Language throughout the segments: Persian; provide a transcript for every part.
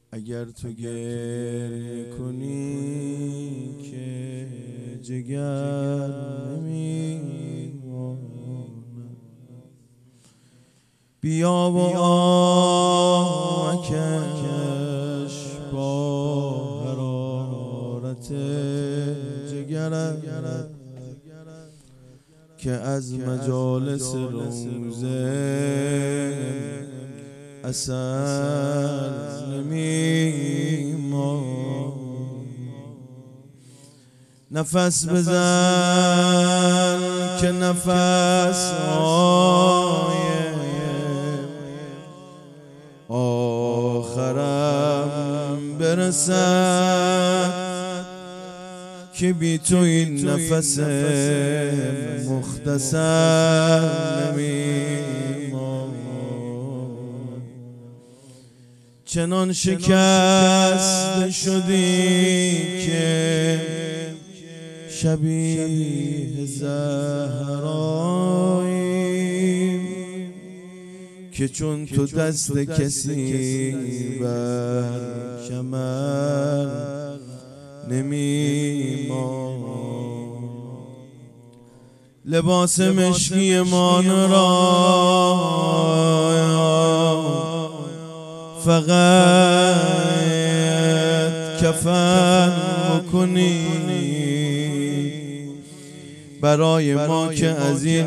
اگر تو گریه کنی که جگر نمیماند، بیا و آمکش با حرارت جگرت که از مجالس روزه اثر نمیماند. نفس بزن که نفس های آخرم برسد، که بی تو این نفس مختصر نمیماند. چنان شکست شدی که شبیه زهرایی، که چون تو دست کسی بر کمر نمیماند. لباس مشکی مان را فقط کفن بکنی، برای ما که از این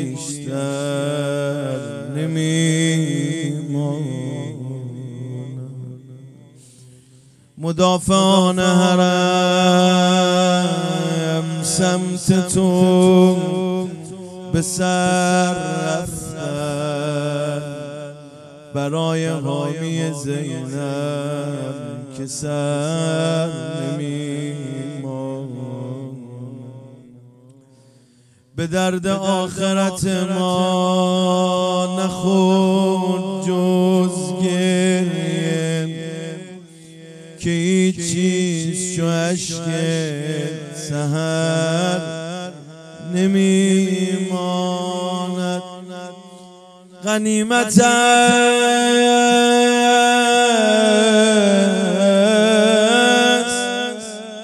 بیشتر نمیماند. مدافعان حرم سمت تو به سر رفتن، برای حامی زینب که سر نمیماند. به درد آخرت ما نخورد جز گریه، که هیچ چیز چو اشک سحر نمیماند. غنیمت است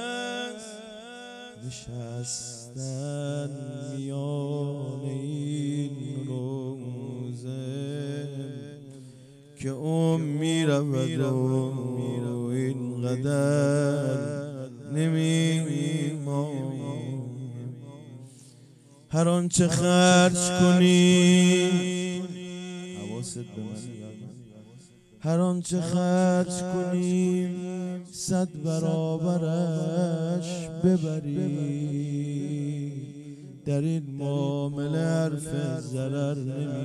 نشستن میان این روزه، که میرود و اینقدر نمیماند. هر آنچه خرج کنی، هر آنچه خرج کنیم 100 برابرش ببری، در این معامله حرف ضرر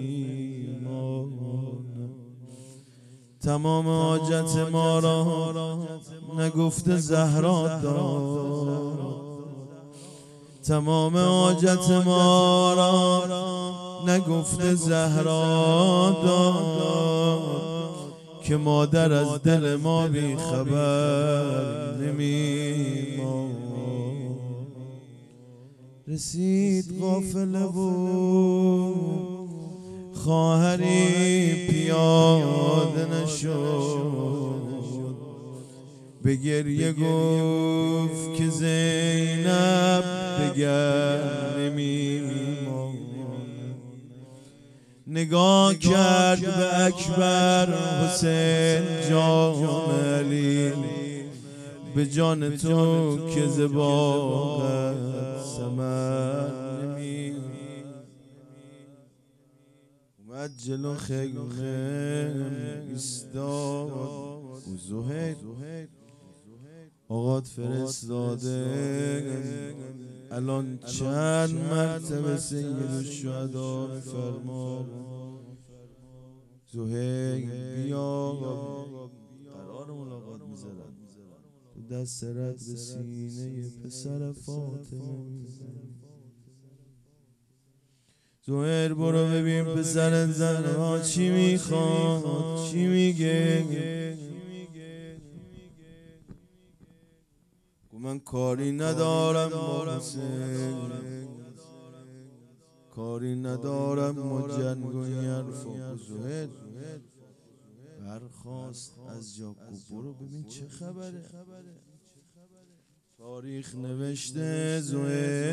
نمیماند. تمام حاجت ما را نگفته زهرا داد، تمام حاجت ما را نگفته زهرا داد، که مادر از دل ما بی خبر نمیماند. رسید قافله و خواهری پیاده نشد، به گریه گفت که زینب دگر نمیماند. نگاه کرد به اکبر حسین جان علی، به جان تو که ز باغت ثمر نمیماند. اومد جلو خیمه ایستاد و زهیر آقات فرستاده، الان چند مرتبه سید الشهدا فرما زهیر بیا، قرار ملاقات میذارن، تو دست رد به سینه پسر فاطمه. زهیر برو ببین پسر زنها چی میخواد، چی میگه. من کاری ندارم با حسین، کاری ندارم با جنگ و این حرفا. زهیر برخاست از جا گفت برو ببین چه خبره. تاریخ نوشته زهیر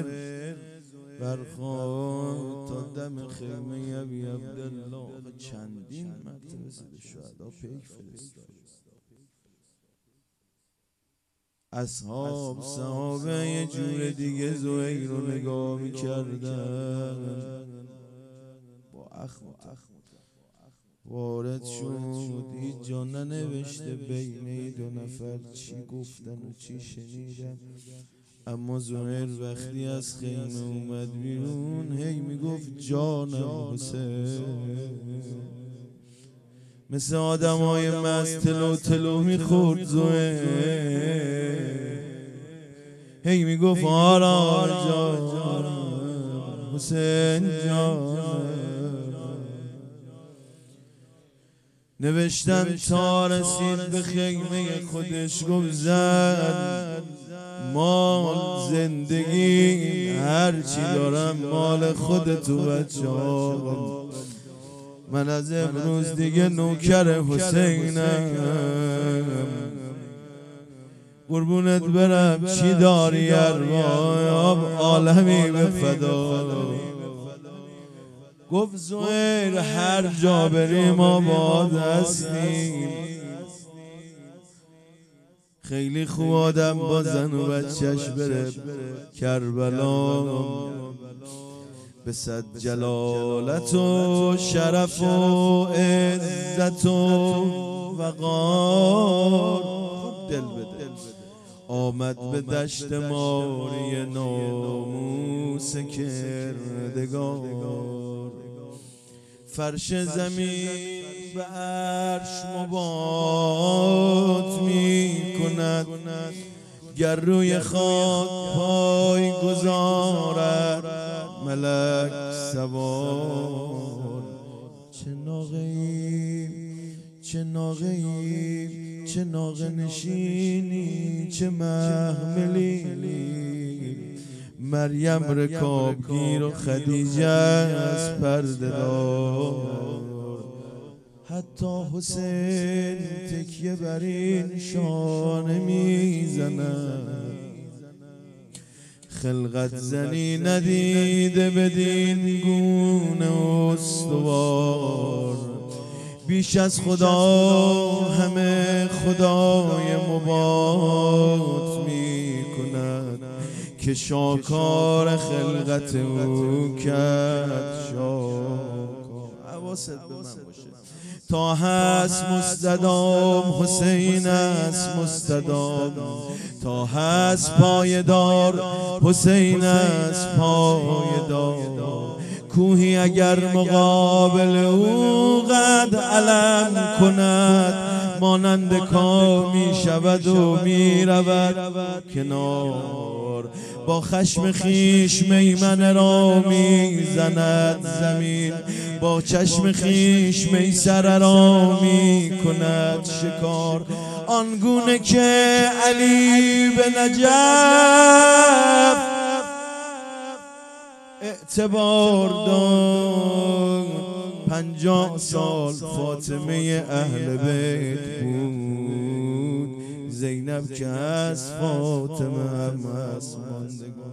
برخاست تا دم خیمه ابی عبدالله چندین مرتبه سید شهدا پیک فرستاد. اصحاب صحابه یه جور دیگه زهیر رو نگاه میکردن. با اخم وارد شد، هیچ جا ننوشته بین دو نفر چی گفتن و چی شنیدن، اما زهیر وقتی از خیمه اومد بیرون هی میگفت جانم حسین. مثل آدم های مست تلو میخورد زهیر، هی میگفت آرا جانم حسین جانم. نوشتن تا رسید به خیمه خودش گفت زن مال زندگی هرچی دارم مال خودت و بچه‌هام، من از امروز دیگه نوکر حسینم، قربونت برم چی داری ارباب عالمی به فدا. گفت زهیر هر جا بریم آباد هستیم، خیلی خوب آدم با زن و بچهش بره کربلا، به صد جلالت و شرف و عزت و وقار خود دل بده. آمد به دشت ماری ناموس کردگار، فرش زمین به عرش مبات می کند، گر روی خاک پای گذارد ملک سوار. چه ناقه‌ایم چه ناقه‌ایم چه ناقه نشینی چه محملیم، مریم رکابگیر و خدیجه از پرده دار. حتی حسین تکیه بر این شانه میزند، خلقت زنی ندیده بدین گونه استوار. بیش از خدا همه خدای مباد می کند، که شاکار خلقت او کرد شاکار. حواست به من باشه تا هست مستدام، حسین است مستدام، تا هست پایدار حسین است پایدار. کوهی اگر مقابل او قد علم کند، مانند کا می شود و می رود کنار. با خشم خیش میمنه را می زند زمین، با چشم خیش میسره را می کند شکار. آنگونه که علی به نجف اعتبار داد، 50 سال فاطمه اهل بیت بود، زینب که از فاطمه هم از ماندگان.